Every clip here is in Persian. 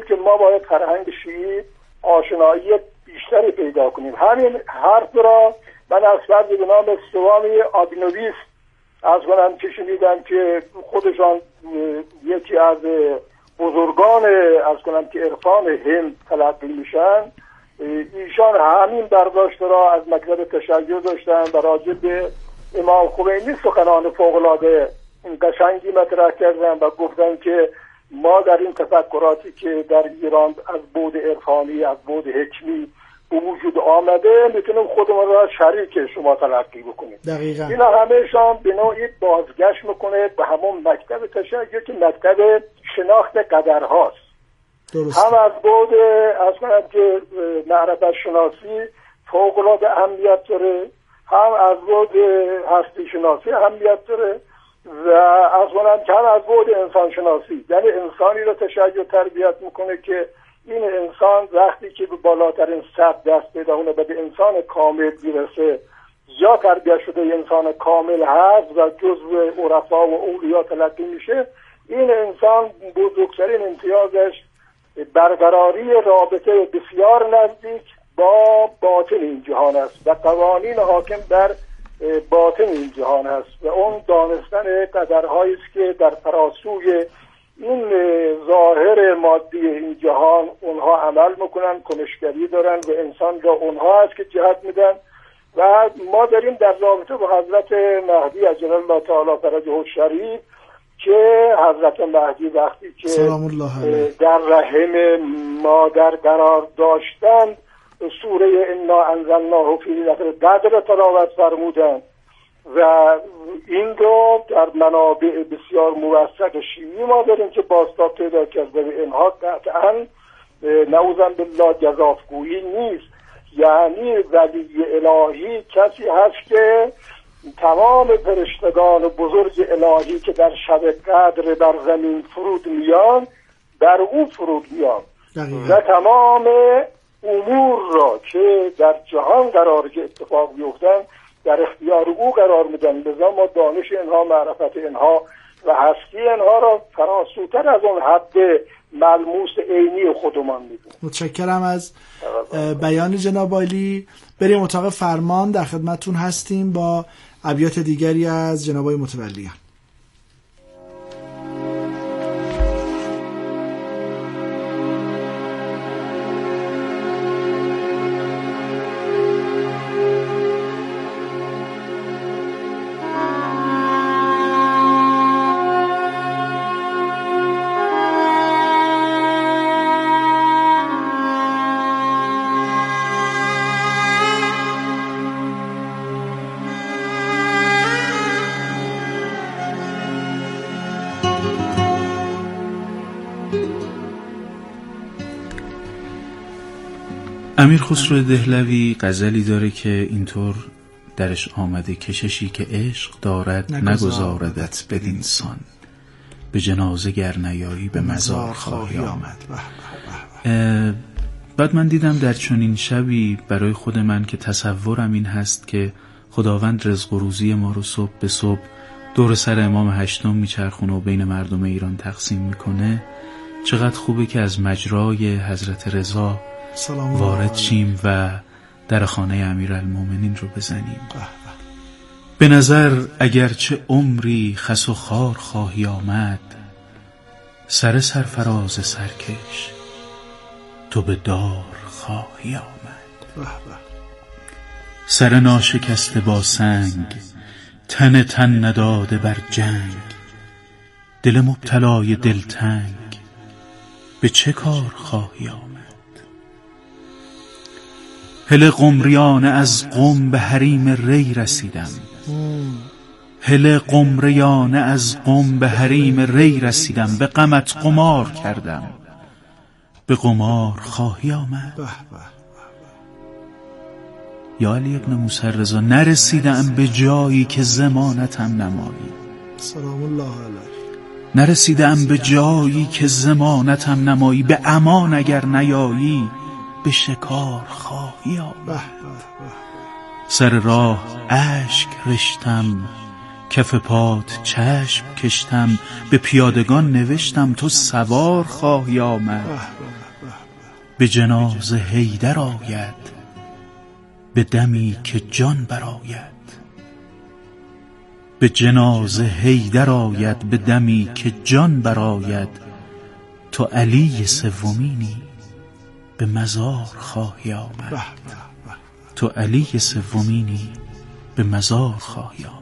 که ما باید فرهنگ شیعی آشنایی بیشتری پیدا کنیم. همین حرف را من از فرد به نام سوامی آبنویس از کنم که شنیدم که خودشان یکی از بزرگان از کنم که عرفان هند تلقی میشن، ایشان همین برداشت را از مکتب تشیع داشتن و راجع به امام خمینی سخنان فوق‌العاده قشنگی مطرح کردن و گفتن که ما در این تفکراتی که در ایران از بعد عرفانی، از بعد حکمی به وجود آمده میتونیم خودمون را شریک شما تلقی بکنیم. دقیقاً اینا همه‌شان به نوعی بازگشت میکنه به همون مکتب تشیع که مکتب شناخت قدرهاست. درست. هم از بعد از کنم که معرفت شناسی فوق‌العاده اهمیت داره، هم از بعد هستی شناسی اهمیت داره و از کنم که هم از بعد انسان شناسی، یعنی انسانی رو تشیع تربیت میکنه که این انسان وقتی که به بالاترین سطح دست پیدا کنه و به انسان کامل میرسه یا تربیت شده انسان کامل هست و جزو عرفا و اولیا تلقی میشه، این انسان بزرگترین امتیازش برقراری رابطه بسیار نزدیک با باطن این جهان است و قوانین حاکم در باطن این جهان است و اون دانستن قدرهایی است که در فراسوی این ظاهر مادی این جهان اونها عمل میکنن، کنشگری دارن و انسان را اونها است که جهت میدن. و ما داریم در رابطه با حضرت مهدی عجل الله تعالی فرجه الشریف که حضرت مهدی وقتی که در رحم مادر قرار داشتند سوره انا انزلناه فی لیلة القدر تلاوت فرمودند و این رو در منابع بسیار موثق شیعی ما داریم که بازتاب پیدا کرده و اینها قطعا نعوذ بالله گزافگویی نیست. یعنی ولی الهی کسی هست که تمام فرشتگان بزرگ الهی که در شب قدر بر زمین فرود میان در او فرود میان و تمام امور را که در جهان قرار که اتفاق بیفتن در اختیار او قرار میدن. لذا ما دانش اینها، معرفت اینها و هستی اینها را فراسوتر از اون حد ملموس عینی خودمان میدونیم. متشکرم از بیان جناب عالی. بریم اتاق فرمان، در خدمتتون هستیم با ابیات دیگری از جناب متولیان. امیر خسرو دهلوی غزلی داره که اینطور درش آمده: کششی که عشق دارد نگذاردت بدین سان، به جنازه گر نیایی به مزار خواهی آمد. بعد من دیدم در چنین شبی برای خود من که تصورم این هست که خداوند رزق و روزی ما رو صبح به صبح دور سر امام هشتم میچرخونه و بین مردم ایران تقسیم میکنه، چقدر خوبه که از مجرای حضرت رضا وارد شیم و در خانه امیرالمومنین رو بزنیم. به نظر اگرچه عمری خس و خار خواهی آمد، سر سرفراز سرکش تو به دار خواهی آمد. سر ناشکسته با سنگ، تن نداده بر جنگ، دل مبتلای دلتنگ به چه کار خواهی آمد؟ هله قمریانه از قم به حریم ری رسیدم، هله قمریانه از قم به حریم ری رسیدم، به غمت قمار کردم به قمار خواهی آمد. یا علی ابن موسی رضا، نرسیدم به جایی که ضمانتم نمایی، سلام الله علیه، نرسیدم به جایی که ضمانتم نمایی، به امان اگر نیایی به شکار خواهی آمد. سر راه اشک رشتم کف پات چشم کشتم، به پیادگان نوشتم تو سوار خواهی آمد. به جنازه حیدر آید، به دمی که جان برآید. به جنازه حیدر آید، به دمی که جان برآید. تو علی سومینی، به مزار خواهی آمد. تو علی سومینی، به مزار خواهی آمد.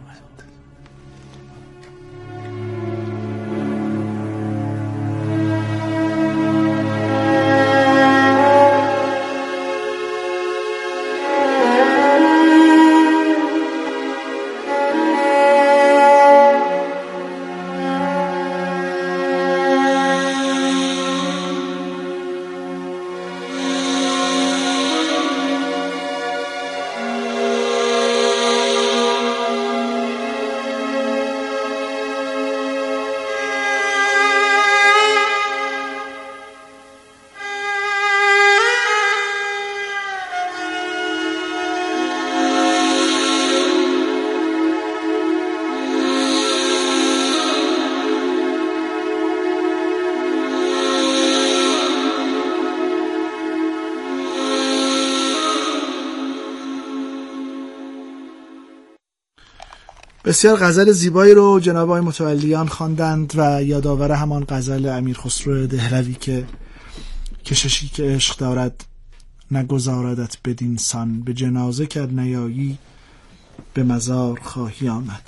بسیار غزل زیبایی رو جناب آقای متولیان خواندند و یادآور همان غزل امیر خسرو دهلوی که کششی که عشق دارد نگذاردت بدین سان، به جنازه کرد نیایی به مزار خواهی آمد.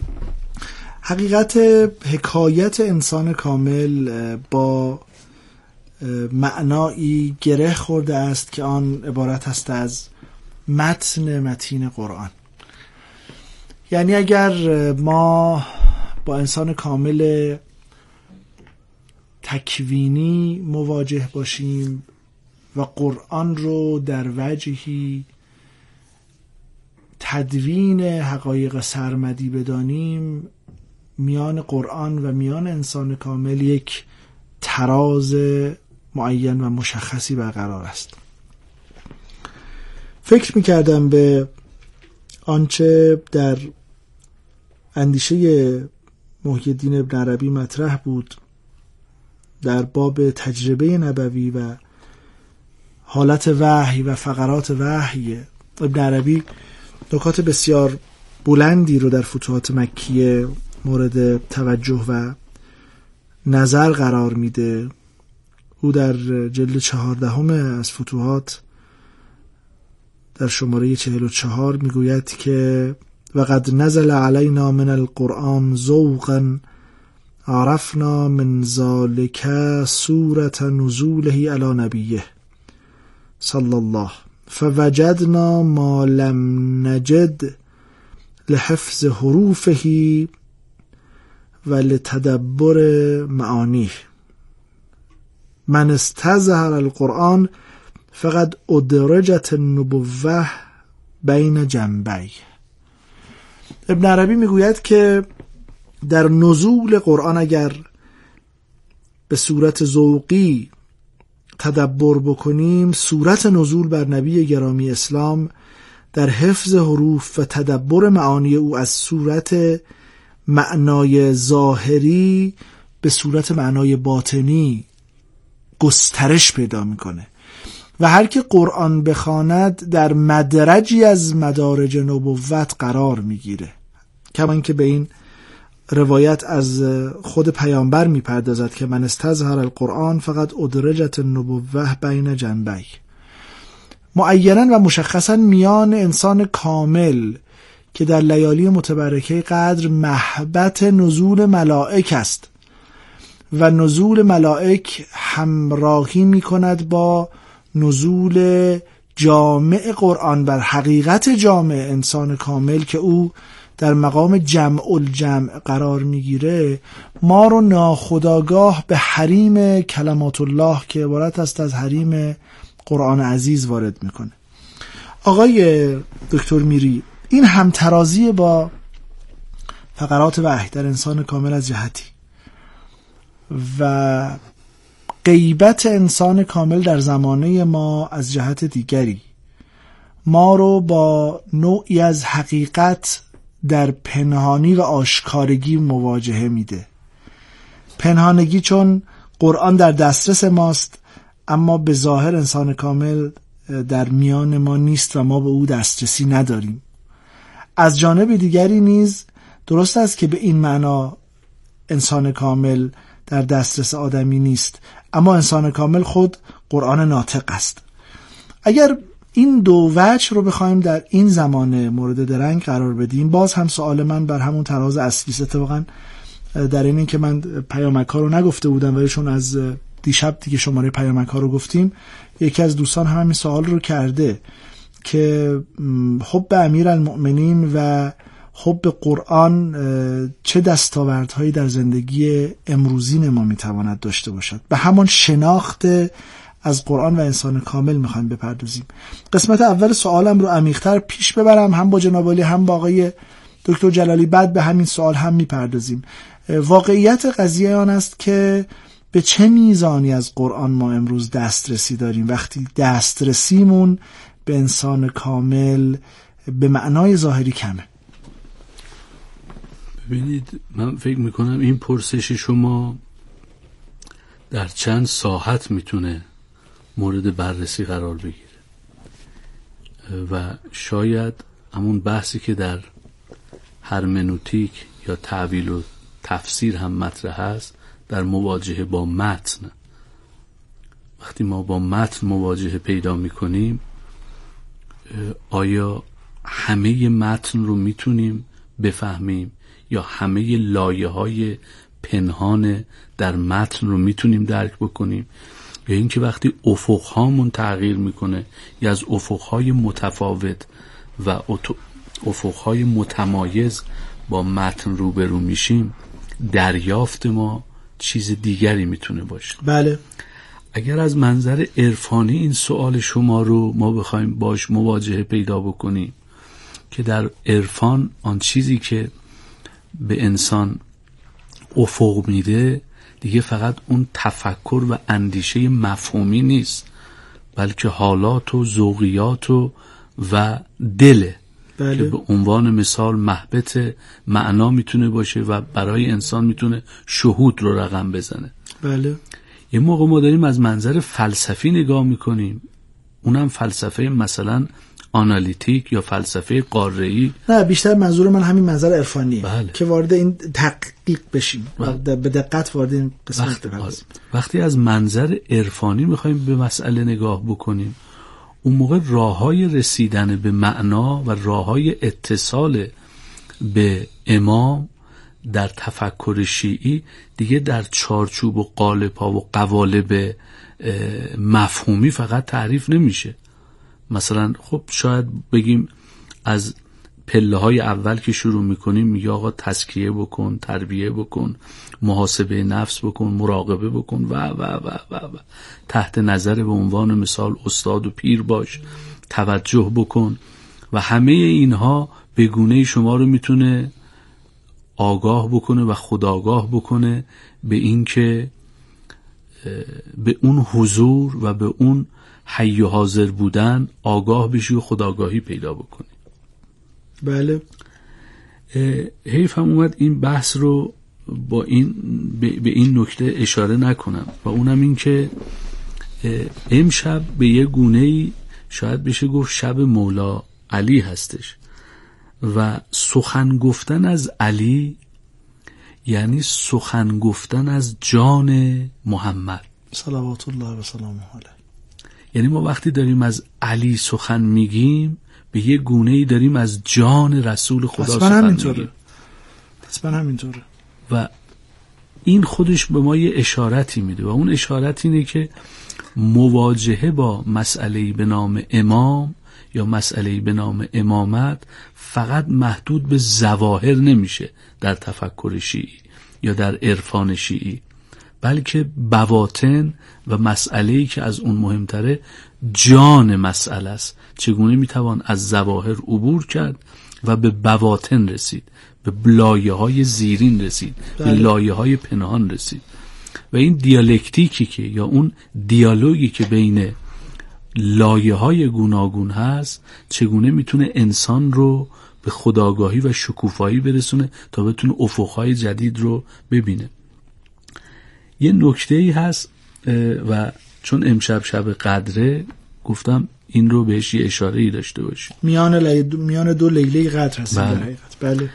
حقیقت حکایت انسان کامل با معنایی گره خورده است که آن عبارت است از متین قرآن. یعنی اگر ما با انسان کامل تکوینی مواجه باشیم و قرآن رو در وجهی تدوین حقایق سرمدی بدانیم، میان قرآن و میان انسان کامل یک تراز معین و مشخصی برقرار است. فکر می‌کردم به آنچه در اندیشه محی الدین ابن عربی مطرح بود در باب تجربه نبوی و حالت وحی و فقرات وحی. ابن عربی نکات بسیار بلندی رو در فتوحات مکیه مورد توجه و نظر قرار میده. او در جلد 14 از فتوحات در شماره 44 میگوید که وقد نزل علینا من القرآن ذوقا عرفنا من ذلك سورة نزوله علی نبیه صلی الله فوجدنا ما لم نجد لحفظ حروفه و لتدبر معانیه. من استظهر القرآن فقد ادرجت النبوة بین جنبی. ابن عربی میگوید که در نزول قرآن اگر به صورت ذوقی تدبر بکنیم، صورت نزول بر نبی گرامی اسلام در حفظ حروف و تدبر معانی او از صورت معنای ظاهری به صورت معنای باطنی گسترش پیدا میکنه و هر که قرآن بخواند در مدرجی از مدارج نبوت قرار میگیره. کما اینکه به این روایت از خود پیامبر میپردازد که من استظهر القرآن فقط ادرجت النبوة بین جنبی. معینا و مشخصا میان انسان کامل که در لیالی متبرکه قدر محبت نزول ملائک است و نزول ملائک همراهی میکند با نزول جامع قرآن بر حقیقت جامع انسان کامل که او در مقام جمع الجمع قرار میگیره، ما رو ناخودآگاه به حریم کلمات الله که عبارت است از حریم قرآن عزیز وارد میکنه. آقای دکتر میری، این همترازی با فقرات وحی در انسان کامل از جهتی و غیبت انسان کامل در زمانه ما از جهت دیگری ما رو با نوعی از حقیقت در پنهانی و آشکارگی مواجهه میده. پنهانگی چون قرآن در دسترس ماست، اما به ظاهر انسان کامل در میان ما نیست و ما به او دسترسی نداریم. از جانب دیگری نیز درست است که به این معنا انسان کامل در دسترس آدمی نیست، اما انسان کامل خود قرآن ناطق است. اگر این دو وجه رو بخوایم در این زمان مورد درنگ قرار بدیم، باز هم سوال من بر همون تراز اصلی است. اتفاقا در این که من پیامک ها رو نگفته بودم، ولی چون از دیشب دیگه شماره پیامک ها رو گفتیم، یکی از دوستان هم همین سوال رو کرده که حب امیرالمؤمنین و حب قرآن چه دستاوردهایی در زندگی امروزین ما میتواند داشته باشد. به همان شناخت از قرآن و انسان کامل میخوایم بپردازیم. قسمت اول سوالم رو عمیق‌تر پیش ببرم، هم با جناب عالی هم با آقای دکتر جلالی، بعد به همین سوال هم میپردازیم. واقعیت قضیه آن است که به چه میزانی از قرآن ما امروز دسترسی داریم وقتی دسترسیمون به انسان کامل به معنای ظاهری کمه؟ ببینید، من فکر میکنم این پرسش شما در چند ساحت میتونه مورد بررسی قرار بگیره و شاید همون بحثی که در هرمنوتیک یا تعبیل و تفسیر هم مطرح است در مواجهه با متن. وقتی ما با متن مواجهه پیدا میکنیم، آیا همه متن رو میتونیم بفهمیم یا همه لایه‌های پنهان در متن رو میتونیم درک بکنیم، یا اینکه وقتی افق‌هامون تغییر میکنه یا از افق‌های متفاوت و افق‌های متمایز با متن روبرو میشیم، دریافت ما چیز دیگری میتونه باشه. بله. اگر از منظر عرفانی این سوال شما رو ما بخوایم باش مواجهه پیدا بکنیم که در عرفان آن چیزی که به انسان افق میده دیگه فقط اون تفکر و اندیشه مفهومی نیست، بلکه حالات و ذوقیات و دله. بله. که به عنوان مثال محبت معنا میتونه باشه و برای انسان میتونه شهود رو رقم بزنه. بله. یه موقع ما داریم از منظر فلسفی نگاه میکنیم، اونم فلسفه مثلا آنالیتیک یا فلسفه قاره‌ای. نه، بیشتر منظور من همین منظر عرفانیه. بله. که وارد این تحقیق بشیم. به دقت وارد این قسمت بپردازیم. وقتی از منظر عرفانی میخوایم به مسئله نگاه بکنیم، اون موقع راههای رسیدن به معنا و راههای اتصال به امام در تفکر شیعی دیگه در چارچوب و قالب‌ها و قوالب مفهومی فقط تعریف نمیشه. مثلا خب شاید بگیم از پله‌های اول که شروع میکنیم میگه آقا تزکیه بکن، تربیه بکن، محاسبه نفس بکن، مراقبه بکن و و و و و تحت نظر به عنوان مثال استاد و پیر باش، توجه بکن و همه اینها به گونه‌ای شما رو میتونه آگاه بکنه و خودآگاه بکنه به این که به اون حضور و به اون حی و حاضر بودن آگاه بشی و خودآگاهی پیدا بکنی. بله. حیف هم اومد این بحث رو با این به این نکته اشاره نکنم و اونم این که امشب به یه گونه‌ای شاید بشه گفت شب مولا علی هستش و سخن گفتن از علی یعنی سخن گفتن از جان محمد صلوات الله و سلامه علیه. یعنی ما وقتی داریم از علی سخن میگیم به یه گونه‌ای داریم از جان رسول خدا سخن میگیم. حتما همینطوره. و این خودش به ما یه اشارتی میده و اون اشارت اینه که مواجهه با مسئله‌ای به نام امام یا مسئله‌ای به نام امامت فقط محدود به ظواهر نمیشه در تفکر شیعی یا در عرفان شیعی، بلکه بواطن و مسئله‌ای که از اون مهمتره جان مسئله است. چگونه میتوان از ظواهر عبور کرد و به بواطن رسید، به لایه‌های زیرین رسید، به لایه‌های پنهان رسید. و این دیالکتیکی که یا اون دیالوگی که بین لایه‌های گوناگون هست چگونه میتونه انسان رو به خودآگاهی و شکوفایی برسونه تا بتونه افقهای جدید رو ببینه. یه نکته‌ای هست و چون امشب شب قدره گفتم این رو بهش یه اشاره‌ای داشته باشیم. میان دو لیله قدر هست. بله.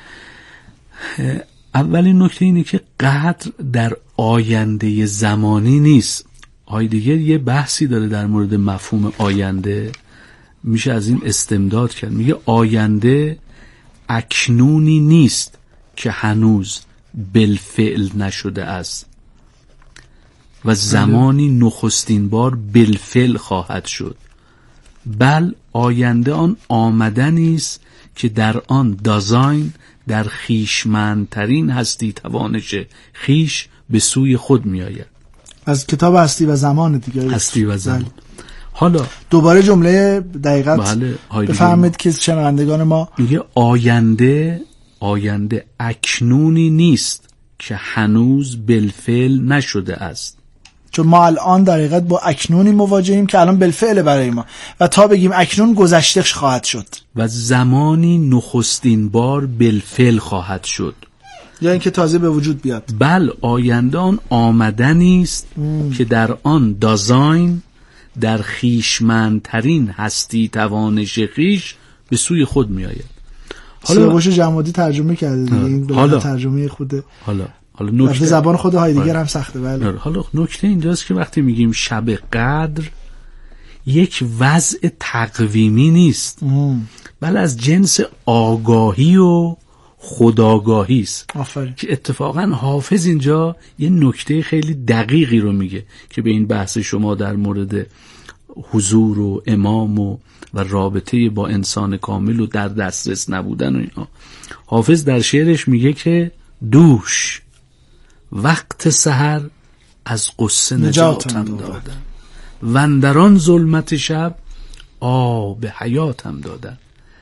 اولین نکته اینه که قدر در آینده زمانی نیست. هایدگر یه بحثی داره در مورد مفهوم آینده، میشه از این استمداد کرد. میگه آینده اکنونی نیست که هنوز بالفعل نشده است و زمانی نخستین بار بالفعل خواهد شد، بل آینده آن آمدنی است که در آن دازاین در خیشمندترین هستی توانش خیش به سوی خود می آید. از کتاب هستی و زمان دیگه. هستی و زمان. حالا دوباره جمله دقیقت بفهمید که شنوندگان ما میگه آینده اکنونی نیست که هنوز بالفعل نشده است. چون ما الان در حقیقت با اکنونی مواجهیم که الان بالفعل برای ما و تا بگیم اکنون گذشته خواهد شد و زمانی نخستین بار بالفعل خواهد شد، یا اینکه تازه به وجود بیاد. بل آینده آن آمدنی است که در آن دازاین در خیشمندترین هستی توانش خیش به سوی خود می آید. سیاوش جمادی ترجمه کرده دیگه. این حالا ترجمه خوده. حالا نکته زبان خود هایدگر هم سخته. بله. حالا نکته اینجاست که وقتی میگیم شب قدر یک وضع تقویمی نیست، بل از جنس آگاهی و خودآگاهی است. که اتفاقا حافظ اینجا یه نکته خیلی دقیقی رو میگه که به این بحث شما در مورد حضور و امام و رابطه با انسان کامل و در دسترس نبودن و اینا، حافظ در شعرش میگه که دوش وقت سحر از قصه نجاتم دادن و اندران ظلمت شب آب حیاتم دادن.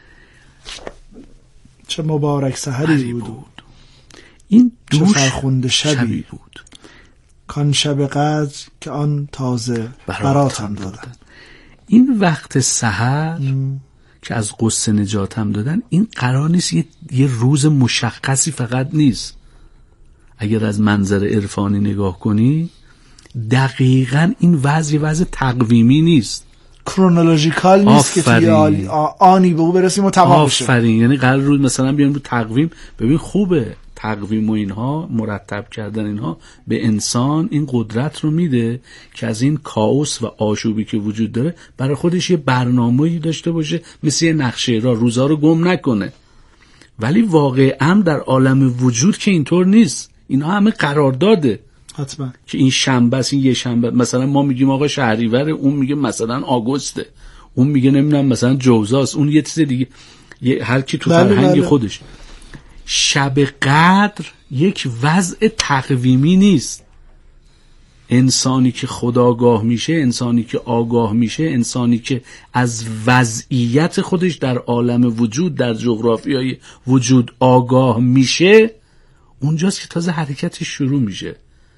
چه مبارک سحری بود. این دوش چه فرخنده شبی بود. کان شب قدر که آن تازه براتم دادن. این وقت سحر که از قصه نجاتم دادن، این قرار نیست یه روز مشخصی فقط نیست. اگر از منظر عرفانی نگاه کنی دقیقاً این وضع تقویمی نیست، کرونولوژیکال نیست که توی آنی به او برسیم و تمام بشه. آفرین. یعنی قرار روز مثلا بیان رو تقویم. ببین خوبه تقویم و اینها، مرتب کردن اینها به انسان این قدرت رو میده که از این کائوس و آشوبی که وجود داره برای خودش یه برنامه‌ای داشته باشه، مثل یه نقشه راه، روزا رو گم نکنه. ولی واقعا در عالم وجود که اینطور نیست. اینها همه قرارداده. حتما که این شنبه است، این یه شنبه، مثلا ما میگیم آقا شهریور، اون میگه مثلا آگوسته، اون میگه نمیدونم مثلا جوزاست، اون یه چیز دیگه، هر کی تو فرهنگ خودش. شب قدر یک وضع تقویمی نیست. انسانی که خودآگاه میشه، انسانی که آگاه میشه، انسانی که از وضعیت خودش در عالم وجود، در جغرافیای وجود آگاه میشه، اونجاست که تازه حرکتش شروع میشه.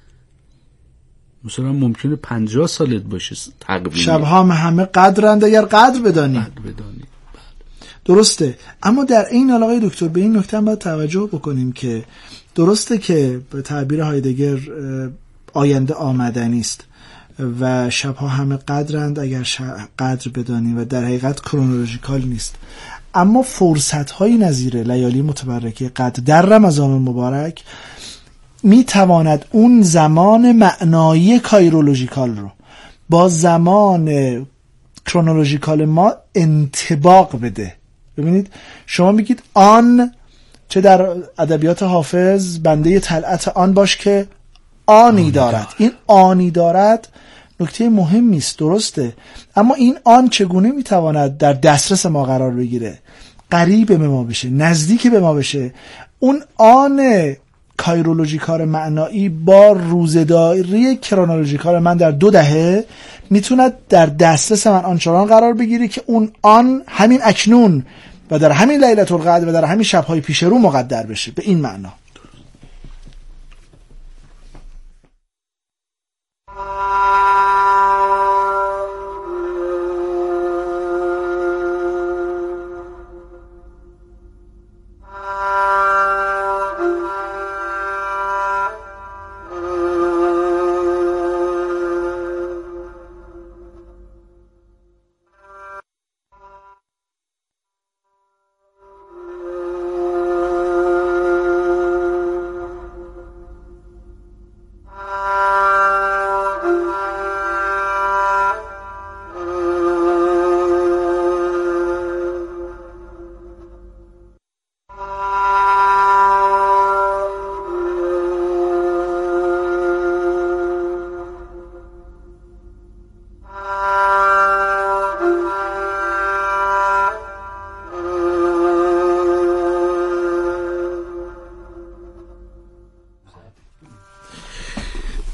مثلا ممکنه 50 سالت باشه تقویم. شبها همه قدرند اگر قدر بدانی. درسته. اما در این علاقه دکتر به این نکته هم باید توجه بکنیم که درسته که به تعبیر هایدگر آینده آمدنی است و شبها همه قدرند اگر قدر بدانی و در حقیقت کرونولوژیکال نیست. اما فرصت‌های نظیر لیالی متبرکه قدر در رمضان مبارک می تواند اون زمان معنایی کایرولوژیکال رو با زمان کرونولوژیکال ما انطباق بده. ببینید شما میگید آن، چه در ادبیات حافظ بنده طلعت آن باش که آنی دارد. این آنی دارد نکته مهمی است، درسته، اما این آن چگونه میتواند در دسترس ما قرار بگیره، قریب به ما بشه، نزدیک به ما بشه؟ اون آن کایرولوژیکال معنایی با روزداری کرونولوژیکال من در 2 دهه میتوند در دسترس من آنچنان قرار بگیره که اون آن همین اکنون و در همین لیلة القدر و در همین شب‌های پیش رو مقدر بشه. به این معنا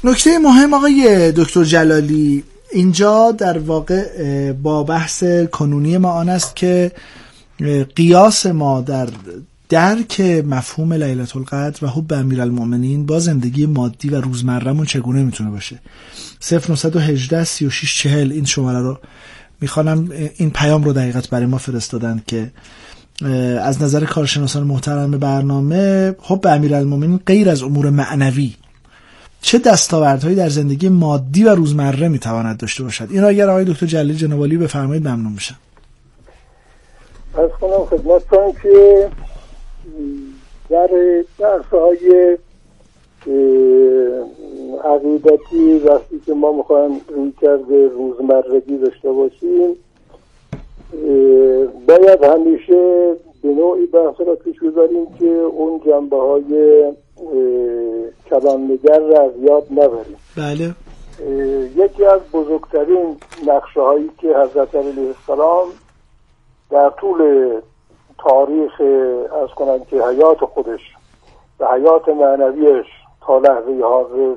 نکته مهم آقای دکتر جلالی اینجا در واقع با بحث کنونی ما آن است که قیاس ما در درک مفهوم لیلة القدر و حب امیرالمؤمنین با زندگی مادی و روزمره‌مون چگونه میتونه باشه. 0918 36 40 این شماره رو میخوانم، این پیام رو دقیقاً برای ما فرستادن که از نظر کارشناسان محترم برنامه حب امیرالمؤمنین غیر از امور معنوی چه دستاوردهایی در زندگی مادی و روزمره میتواند داشته باشد؟ این را اگر آقای دکتر جلالی جناب عالی بفرمایید ممنون میشم. از کنم خدمتتون که در درس‌های عقیدتی وقتی که ما میخوایم رویکرد روزمرگی داشته باشیم باید همیشه به نوعی بحث را پیش ببریم که اون جنبه‌های کلان‌نگر را از یاد نبریم. بله. یکی از بزرگترین نقشه هایی که حضرت علیه السلام در طول تاریخ از کنند که حیات خودش و حیات معنویش تا لحظه حاضر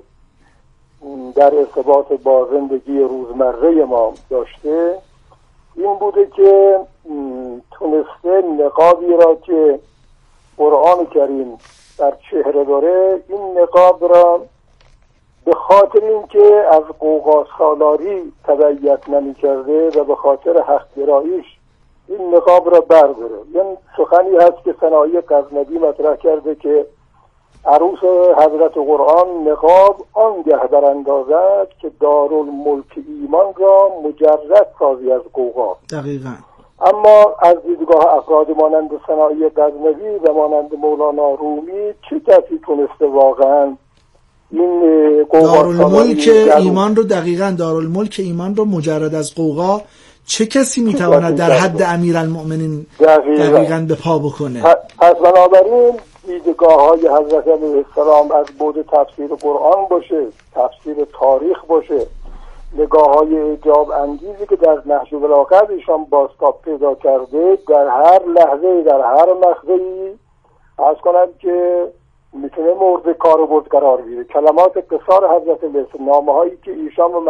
در ارتباط با زندگی روزمره ما داشته این بوده که تونسته نقابی را که قرآن کریم در چهره داره این نقاب را به خاطر اینکه از قوقا سالاری تبعیت نمی کرده و به خاطر حق گراییش این نقاب را برداره. این سخنی هست که سنایی غزنوی مطرح کرده که عروس حضرت قرآن نقاب آنگه براندازد که دارالملک ایمان را مجرد سازی از قوقا. دقیقاً. اما از دیدگاه افراد مانند سنایی غزنوی و مانند مولانا رومی چه کسی تونسته واقعا این دارالملک ایمان رو دقیقاً دارالملک ایمان رو مجرد از قوقا چه کسی میتواند در حد امیرالمؤمنین دقیقاً به پا بکنه؟ پس بنابراین دیدگاه های حضرت علیه السلام از بعد تفسیر قرآن باشه، تفسیر تاریخ باشه، نگاه های اعجاب انگیزی که در نهج البلاغه ایشان بازتاب پیدا کرده در هر لحظه در هر مخزنی از کنم که میتونه مورد کاربرد قرار بگیره. کلمات قصار حضرت علیه نامه هایی که ایشان و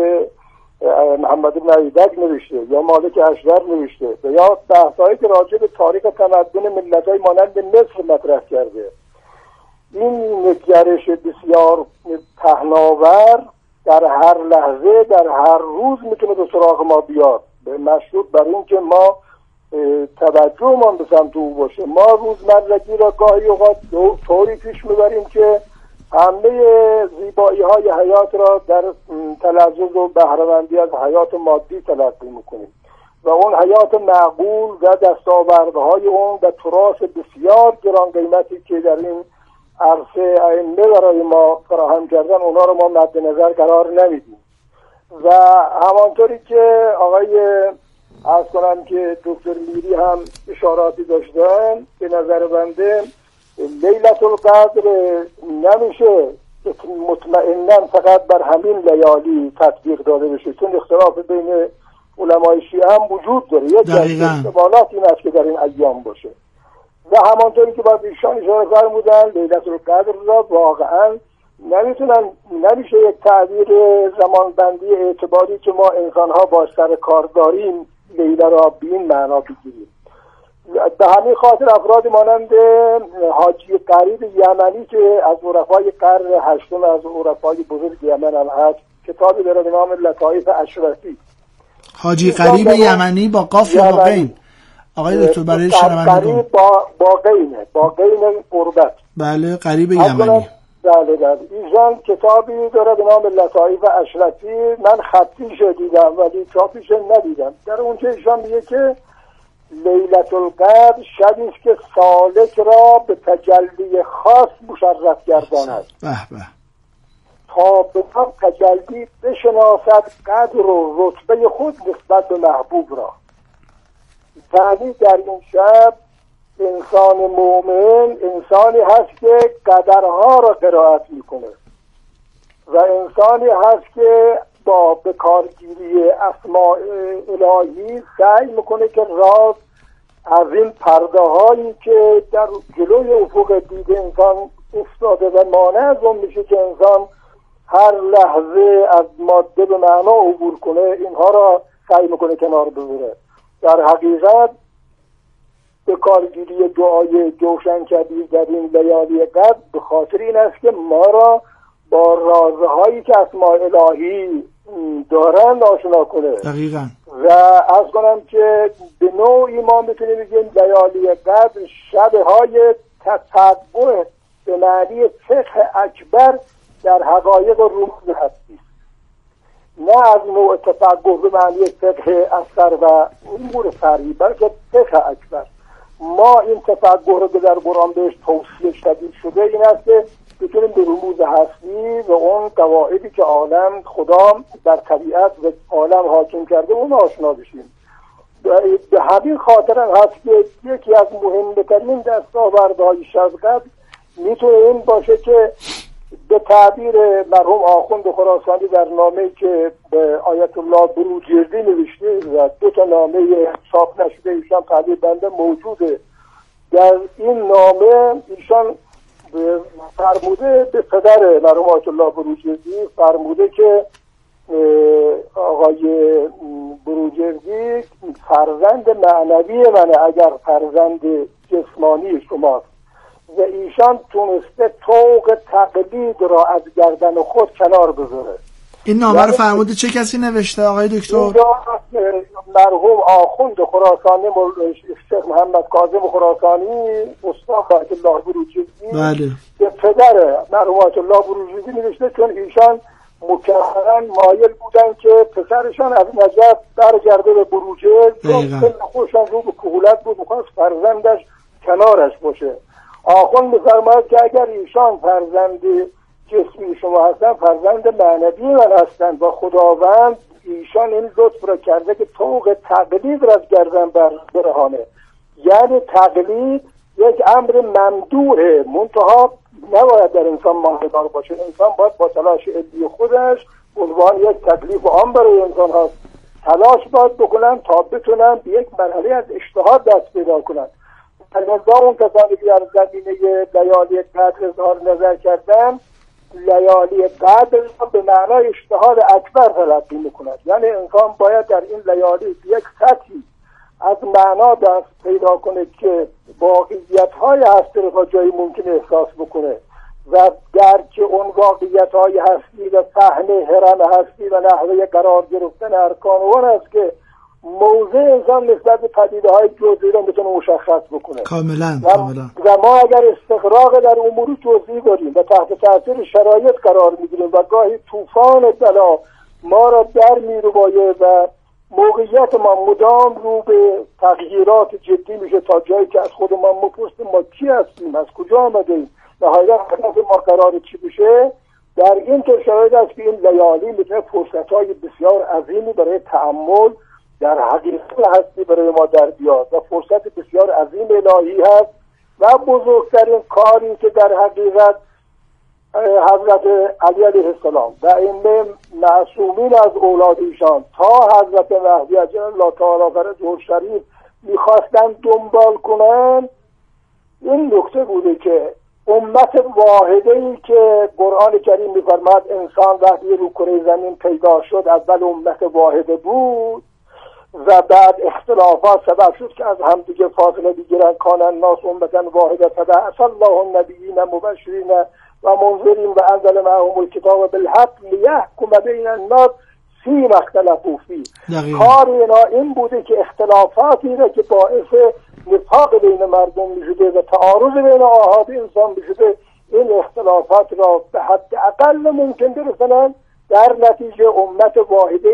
محمد بن ایدک نوشته یا مالک اشدر نوشته و یا بحثایی که راجع به تاریخ تمدن ملت‌های مانند مصر مطرح کرده، این نگرش بسیار پهناور در هر لحظه در هر روز میتونه به سراغ ما بیاد، به مشروط بر این که ما توجهمان به سمت او باشه. ما روزمرگی را گاهی اوقات طوری پیش میبریم که همه زیبایی های حیات را در تلذذ و بهره‌مندی از حیات مادی تلقی میکنیم و اون حیات معقول و دستاوردهای اون و تراث بسیار گران قیمتی که در این عرصه ائمه برای ما فراهم کردن اونها رو ما مد نظر قرار نمیدیم. و همانطوری که آقای عرض کنم که دکتر میری هم اشاراتی داشتن به نظر بنده لیلة القدر نمیشه مطمئناً فقط بر همین لیالی تطبیق داده بشه، چون اختلاف بین علمای شیعه هم وجود داره. یک احتمالات این است که در این ایام باشه و همانطوری که باید ایشان اشاره فرمودن لیلة القدر را واقعاً نمیشه یک تعبیر زمانبندی اعتباری که ما انسان‌ها با سر کار داریم لیله را به این معنا بگیریم. به همین خاطر افراد مانند حاجی قریب یمنی که از عرفای قرن هشتم از عرفای بزرگ یمن هم هست، کتابی داره به نام لطایف اشرفی. حاجی قریب یمنی با قاف یا با قین؟ آقای دکتر برای شنوندگان قریب با قینه، با قین قربت. بله قریب یمنی. بله ایشان کتابی داره به نام لطایف اشرفی. من خطیش دیدم ولی چاپیش ندیدم. در اونجا ایشان میگه که لیلة القدر شبی است که سالک را به تجلی خاص مشرف گرداند تا به طب تجلی بشناسد قدر و رتبه خود نسبت به محبوب را. یعنی در این شب انسان مومن انسانی هست که قدرها را قرائت میکنه و انسانی هست که با بکارگیری اسماء الهی سعی میکنه که راز از این پرده هایی که در جلوی افق دید انسان افتاده و مانع از اون میشه که انسان هر لحظه از ماده به معنا عبور کنه، اینها را سعی میکنه کنار بذاره. در حقیقت به کارگیری دعای جوشن کبیر در این لیالی قدر به خاطر این است که ما را با رازهایی که اسماء الهی دارند آشنا کنه. دقیقاً. و عرض کنم که به نوعی ما میتونیم بگیم لیالی قدر شبه های تتبع به معنی فقه اکبر در حقایق و رموز هستی، نه از نوع تفقه به معنی فقه اصغر و امور فرعی، بلکه فقه اکبر. ما این تفقه رو که در قرآن بهش توصیه شدید شده این است که بتونیم به رموز هستی و اون قواعدی که عالم خدا در طبیعت و عالم حاکم کرده اون آشنا بشیم. به همین خاطر هم هست که یکی از مهمترین دستاوردهای شذقت میتونه این باشه که به تعبیر مرحوم آخوند خراسانی در نامه‌ای که به آیت الله بروجردی نوشته و 2 نامه چاپ نشده ایشان تحویل بنده موجوده، در این نامه ایشان فرموده به پدر مرحوم آیت الله بروجردی فرموده که آقای بروجردی فرزند معنوی منه اگر فرزند جسمانی شماست، و ایشان تونسته طوق تقلید را از گردن خود کنار بذاره. این نامه رو فرموده چه کسی نوشته آقای دکتر؟ مرحوم آخوند خراسانی شیخ محمد کاظم خراسانی استاد آیت الله بروجردی بله که پدر مرحوم آیت الله بروجردی نوشته، چون ایشان مکررن مایل بودن که پسرشان از نجف برگرده به بروجرد، چون خودشان رو به کهولت بود، میخواست فرزندش کنارش باشه. آخوند می‌فرماید که اگر ایشان فرزند جسمی شما هستن، فرزند معنوی من هستند و خداوند ایشان این لطف را کرده که طوق تقلید را از گردن برهانه. یعنی تقلید یک امر ممدوحه، منتها نباید در انسان ماندگار باشه. انسان باید با تلاش علمی خودش عنوان یک تکلیف عام برای انسان هست تلاش باید بکنن تا بتونن به یک مرحله از اجتهاد دست پیدا کنن. البته اون کسانی که در زمینه لیالی قدر اظهار نظر کردن، لیالی قدر به معنای اجتهاد اکبر تلقی میکند. یعنی انسان باید در این لیالی یک سطحی از معنا دست پیدا کنه که واقعیت‌های هستی رو تا جایی ممکن احساس بکنه و درک اون واقعیت‌های هستی و فهم هرم هستی و نحوه قرار گرفتن ارکان اون است که موضع انسان نسبت به پدیده‌های جزئی رو بتونه مشخص بکنه. کاملا. و ما اگر استقراق در امور جزئی داریم و تحت تاثیر شرایط قرار میگیریم و گاهی طوفان بلا ما را در میروبایه و موقعیت ما مدام رو به تغییرات جدی میشه تا جایی که از خودمان بپرسیم ما کی هستیم، از کجا آمدیم، نهایت هدف ما قرار چی بشه. در این طور شرایط است که این لیالی میتونه فرصت‌های بسیار عظیمی برای تأمل در حقیقت هستی برای ما در بیاد و فرصت بسیار عظیم الهی هست و بزرگترین کاری که در حقیقت حضرت علی علیه السلام و ائمه معصومین از اولاد ایشان تا حضرت مهدی عجل الله تعالی فرجه شریف میخواستن دنبال کنن این نکته بوده که امت واحده‌ای که قرآن کریم می‌فرماید انسان وقتی رو کره زمین پیدا شد اول امت واحده بود و بعد اختلافات سبب شد که از همدیگه فاصله بگیرن. کان الناس امة واحدة فبعث الله النبیین مبشرین و منذرین و انزل معهم الکتاب بالحق لیحکم بین الناس فیما اختلفوا فیه. کار اینا این بوده که اختلافاتی را که باعث نفاق بین مردم میشده و تعارض بین آحاد انسان میشده، این اختلافات را به حد اقل ممکن برسنن، در نتیجه امت واحده